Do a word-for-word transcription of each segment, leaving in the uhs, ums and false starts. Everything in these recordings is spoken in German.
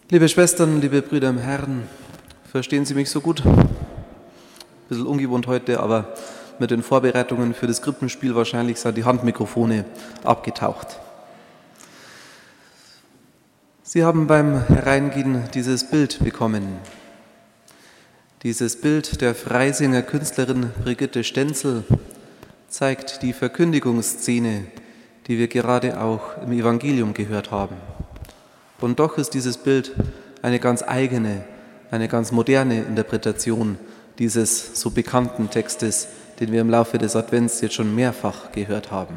Liebe Schwestern, liebe Brüder im Herrn, verstehen Sie mich so gut? Ein bisschen ungewohnt heute, aber mit den Vorbereitungen für das Krippenspiel wahrscheinlich sind die Handmikrofone abgetaucht. Sie haben beim Hereingehen dieses Bild bekommen. Dieses Bild der Freisinger Künstlerin Brigitte Stenzel zeigt die Verkündigungsszene, die wir gerade auch im Evangelium gehört haben. Und doch ist dieses Bild eine ganz eigene, eine ganz moderne Interpretation dieses so bekannten Textes, den wir im Laufe des Advents jetzt schon mehrfach gehört haben.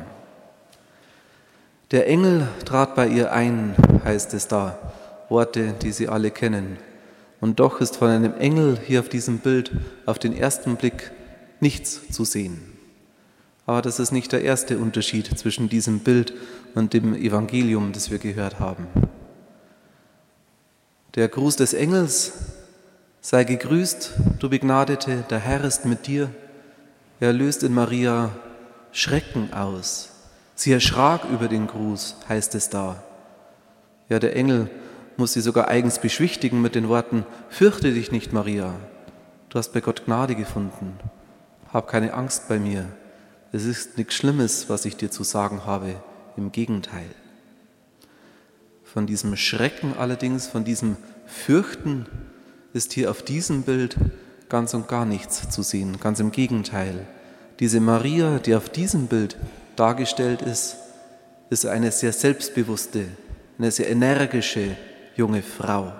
Der Engel trat bei ihr ein, heißt es da, Worte, die Sie alle kennen. Und doch ist von einem Engel hier auf diesem Bild auf den ersten Blick nichts zu sehen. Aber das ist nicht der erste Unterschied zwischen diesem Bild und dem Evangelium, das wir gehört haben. Der Gruß des Engels: Sei gegrüßt, du Begnadete, der Herr ist mit dir. Er löst in Maria Schrecken aus. Sie erschrak über den Gruß, heißt es da. Ja, der Engel muss sie sogar eigens beschwichtigen mit den Worten: Fürchte dich nicht, Maria, du hast bei Gott Gnade gefunden. Hab keine Angst bei mir. Es ist nichts Schlimmes, was ich dir zu sagen habe. Im Gegenteil. Von diesem Schrecken allerdings, von diesem Fürchten ist hier auf diesem Bild ganz und gar nichts zu sehen. Ganz im Gegenteil. Diese Maria, die auf diesem Bild dargestellt ist, ist eine sehr selbstbewusste, eine sehr energische junge Frau.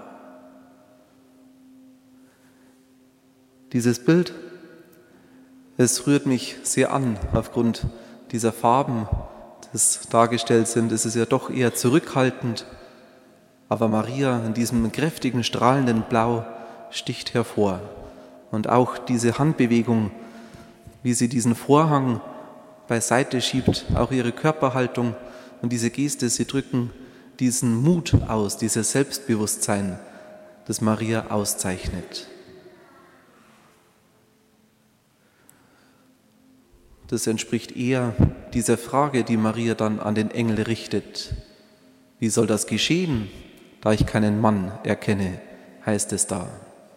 Dieses Bild, es rührt mich sehr an aufgrund dieser Farben, die dargestellt sind. Es ist ja doch eher zurückhaltend, aber Maria in diesem kräftigen, strahlenden Blau sticht hervor. Und auch diese Handbewegung, wie sie diesen Vorhang beiseite schiebt, auch ihre Körperhaltung und diese Geste, sie drücken diesen Mut aus, dieses Selbstbewusstsein, das Maria auszeichnet. Das entspricht eher dieser Frage, die Maria dann an den Engel richtet. Wie soll das geschehen, da ich keinen Mann erkenne, heißt es da.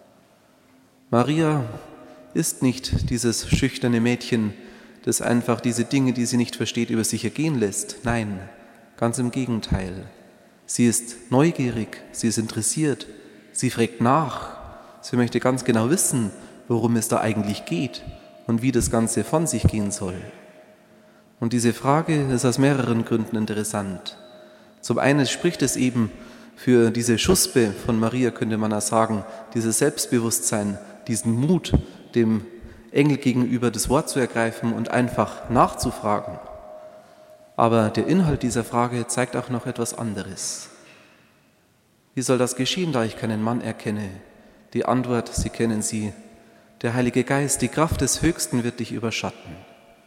Maria ist nicht dieses schüchterne Mädchen, das einfach diese Dinge, die sie nicht versteht, über sich ergehen lässt. Nein, ganz im Gegenteil. Sie ist neugierig, sie ist interessiert, sie fragt nach. Sie möchte ganz genau wissen, worum es da eigentlich geht und wie das Ganze von sich gehen soll. Und diese Frage ist aus mehreren Gründen interessant. Zum einen spricht es eben für diese Schuspe von Maria, könnte man auch sagen, dieses Selbstbewusstsein, diesen Mut, dem Engel gegenüber das Wort zu ergreifen und einfach nachzufragen. Aber der Inhalt dieser Frage zeigt auch noch etwas anderes. Wie soll das geschehen, da ich keinen Mann erkenne? Die Antwort, Sie kennen sie: Der Heilige Geist, die Kraft des Höchsten wird dich überschatten.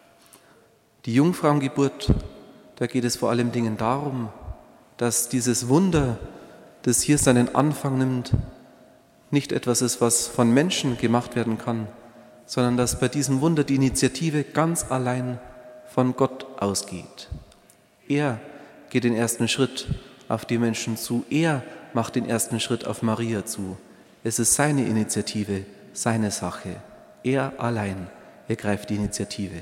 Die Jungfrauengeburt, da geht es vor allem Dingen darum, dass dieses Wunder, das hier seinen Anfang nimmt, nicht etwas ist, was von Menschen gemacht werden kann, sondern dass bei diesem Wunder die Initiative ganz allein von Gott ausgeht. Er geht den ersten Schritt auf die Menschen zu. Er macht den ersten Schritt auf Maria zu. Es ist seine Initiative, seine Sache. Er allein ergreift die Initiative.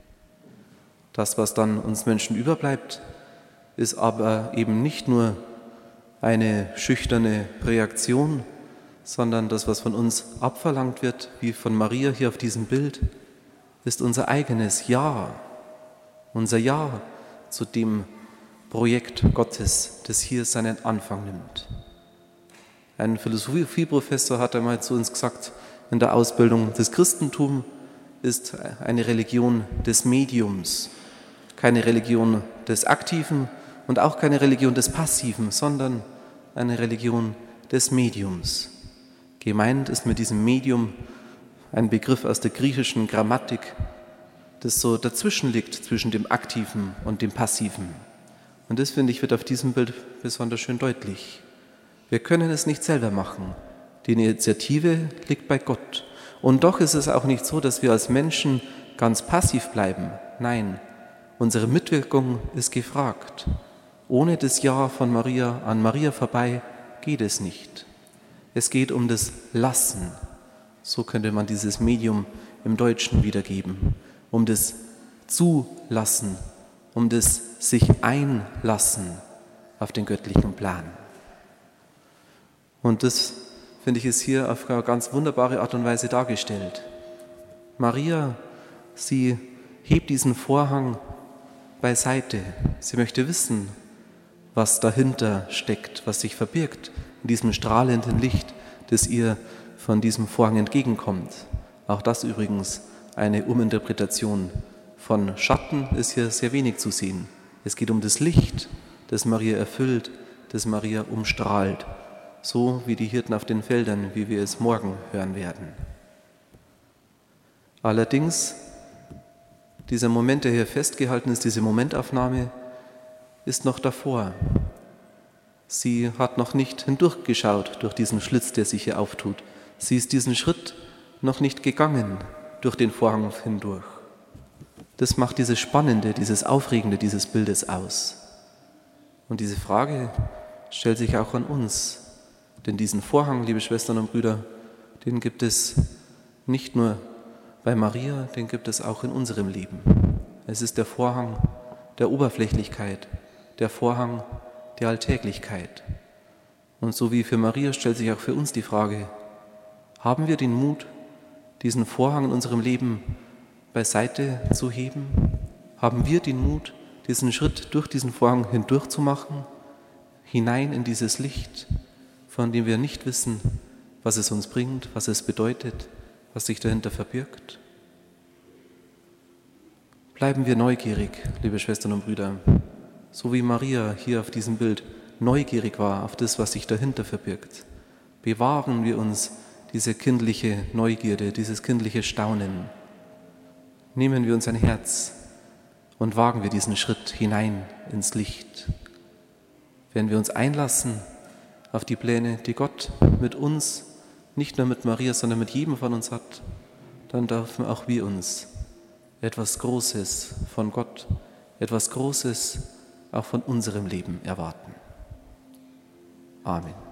Das, was dann uns Menschen überbleibt, ist aber eben nicht nur eine schüchterne Reaktion, sondern das, was von uns abverlangt wird, wie von Maria hier auf diesem Bild, ist unser eigenes Ja, unser Ja zu dem Projekt Gottes, das hier seinen Anfang nimmt. Ein Philosophieprofessor hat einmal zu uns gesagt, in der Ausbildung: Das Christentum ist eine Religion des Mediums, keine Religion des Aktiven und auch keine Religion des Passiven, sondern eine Religion des Mediums. Gemeint ist mit diesem Medium ein Begriff aus der griechischen Grammatik, das so dazwischen liegt zwischen dem Aktiven und dem Passiven. Und das, finde ich, wird auf diesem Bild besonders schön deutlich. Wir können es nicht selber machen. Die Initiative liegt bei Gott. Und doch ist es auch nicht so, dass wir als Menschen ganz passiv bleiben. Nein, unsere Mitwirkung ist gefragt. Ohne das Ja von Maria an Maria vorbei geht es nicht. Es geht um das Lassen. So könnte man dieses Medium im Deutschen wiedergeben. Um das Zulassen, um das sich einlassen auf den göttlichen Plan. Und das, finde ich, ist hier auf eine ganz wunderbare Art und Weise dargestellt. Maria, sie hebt diesen Vorhang beiseite. Sie möchte wissen, was dahinter steckt, was sich verbirgt in diesem strahlenden Licht, das ihr von diesem Vorhang entgegenkommt. Auch das übrigens eine Uminterpretation von Schatten ist hier sehr wenig zu sehen. Es geht um das Licht, das Maria erfüllt, das Maria umstrahlt, so wie die Hirten auf den Feldern, wie wir es morgen hören werden. Allerdings, dieser Moment, der hier festgehalten ist, diese Momentaufnahme, ist noch davor. Sie hat noch nicht hindurchgeschaut durch diesen Schlitz, der sich hier auftut. Sie ist diesen Schritt noch nicht gegangen durch den Vorhang hindurch. Das macht dieses Spannende, dieses Aufregende dieses Bildes aus. Und diese Frage stellt sich auch an uns. Denn diesen Vorhang, liebe Schwestern und Brüder, den gibt es nicht nur bei Maria, den gibt es auch in unserem Leben. Es ist der Vorhang der Oberflächlichkeit, der Vorhang der Alltäglichkeit. Und so wie für Maria stellt sich auch für uns die Frage, haben wir den Mut, diesen Vorhang in unserem Leben beiseite zu heben? Haben wir den Mut, diesen Schritt durch diesen Vorhang hindurch zu machen, hinein in dieses Licht, von dem wir nicht wissen, was es uns bringt, was es bedeutet, was sich dahinter verbirgt? Bleiben wir neugierig, liebe Schwestern und Brüder, so wie Maria hier auf diesem Bild neugierig war auf das, was sich dahinter verbirgt. Bewahren wir uns diese kindliche Neugierde, dieses kindliche Staunen. Nehmen wir uns ein Herz und wagen wir diesen Schritt hinein ins Licht. Wenn wir uns einlassen auf die Pläne, die Gott mit uns, nicht nur mit Maria, sondern mit jedem von uns hat, dann dürfen auch wir uns etwas Großes von Gott, etwas Großes auch von unserem Leben erwarten. Amen.